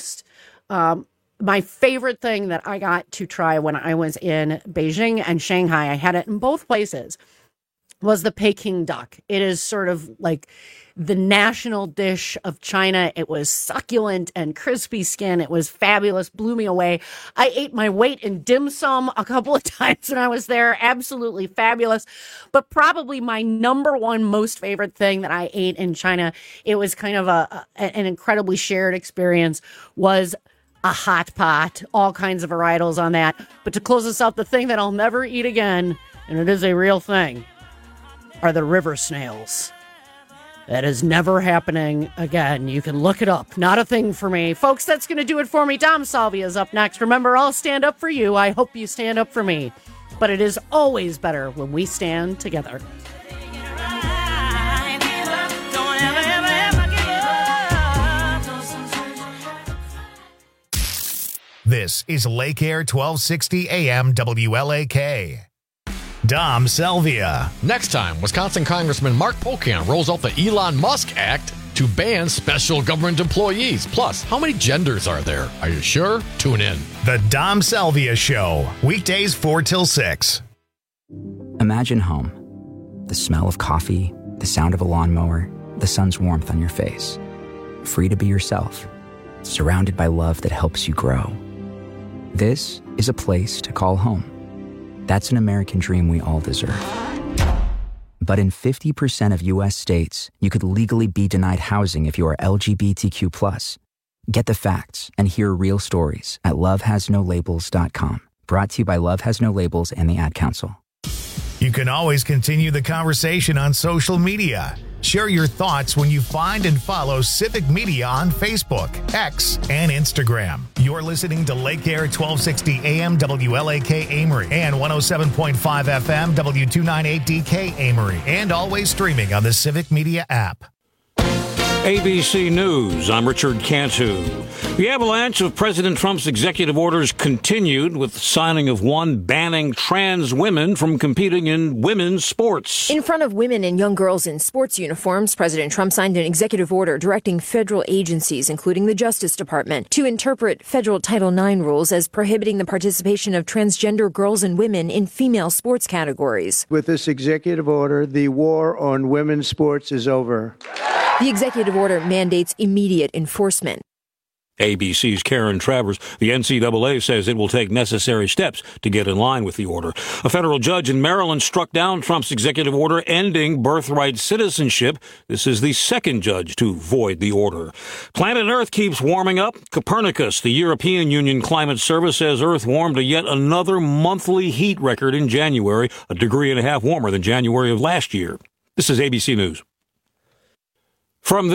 my favorite thing that I got to try when I was in Beijing and Shanghai, I had it in both places, was the Peking duck. It is sort of like the national dish of China. It was succulent and crispy skin. It was fabulous, blew me away. I ate my weight in dim sum a couple of times when I was there. Absolutely fabulous. But probably my number one most favorite thing that I ate in China, it was kind of an incredibly shared experience, was a hot pot, all kinds of varietals on that. But to close us out, the thing that I'll never eat again, and it is a real thing, are the river snails. That is never happening again. You can look it up. Not a thing for me. Folks, that's going to do it for me. Dom Salvia is up next. Remember, I'll stand up for you. I hope you stand up for me. But it is always better when we stand together. This is Lake Air 1260 AM WLAK. Dom Salvia. Next time, Wisconsin Congressman Mark Pocan rolls out the Elon Musk Act to ban special government employees. Plus, how many genders are there? Are you sure? Tune in. The Dom Salvia Show. Weekdays 4 till 6. Imagine home. The smell of coffee, the sound of a lawnmower, the sun's warmth on your face. Free to be yourself, surrounded by love that helps you grow. This is a place to call home. That's an American dream we all deserve. But in 50% of U.S. states, you could legally be denied housing if you are LGBTQ+. Get the facts and hear real stories at lovehasnolabels.com. Brought to you by Love Has No Labels and the Ad Council. You can always continue the conversation on social media. Share your thoughts when you find and follow Civic Media on Facebook, X, and Instagram. You're listening to Lake Air 1260 AM WLAK Amory and 107.5 FM W298DK Amory, and always streaming on the Civic Media app. ABC News, I'm Richard Cantu. The avalanche of President Trump's executive orders continued with the signing of one banning trans women from competing in women's sports. In front of women and young girls in sports uniforms, President Trump signed an executive order directing federal agencies, including the Justice Department, to interpret federal Title IX rules as prohibiting the participation of transgender girls and women in female sports categories. With this executive order, the war on women's sports is over. The executive order mandates immediate enforcement. ABC's Karen Travers. The NCAA says it will take necessary steps to get in line with the order. A federal judge in Maryland struck down Trump's executive order ending birthright citizenship. This is the second judge to void the order. Planet Earth keeps warming up. Copernicus, the European Union Climate Service, says Earth warmed to yet another monthly heat record in January, 1.5 degrees warmer than January of last year. This is ABC News. From